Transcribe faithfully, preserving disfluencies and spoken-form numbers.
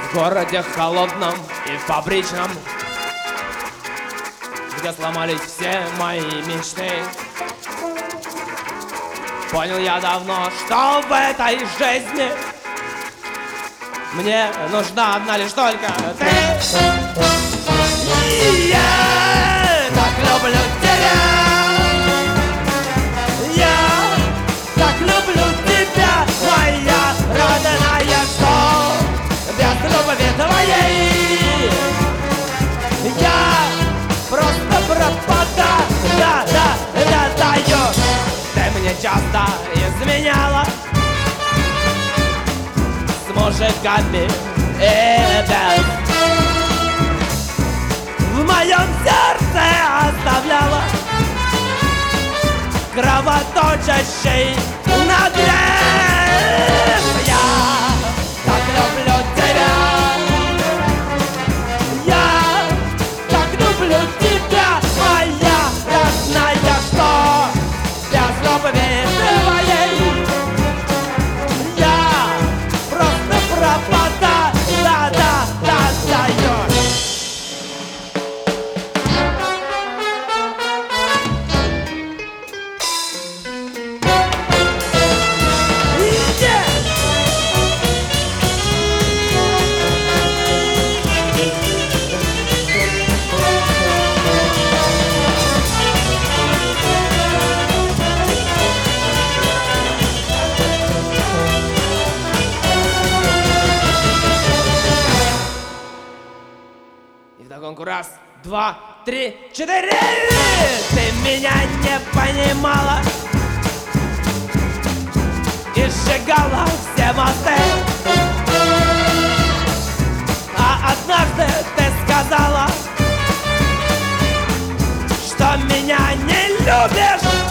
В городе холодном и фабричном, где сломались все мои мечты, понял я давно, что в этой жизни мне нужна одна лишь только ты. И я так люблю тебя, я так люблю тебя, моя родная, что без любви твоей я просто пропадаю, да, да, да, даю. Ты мне часто изменяла с мужиками и без. В моем сердце оставляла кровоточащий надрез. Я так люблю тебя, я так люблю тебя, моя родная, что без любви твоей я просто пропадаю, да, да, да, даю. И вдогонку раз, два, три, четыре. Ты меня не понимала и сжигала все мосты, а однажды ты сказала, что меня не любишь.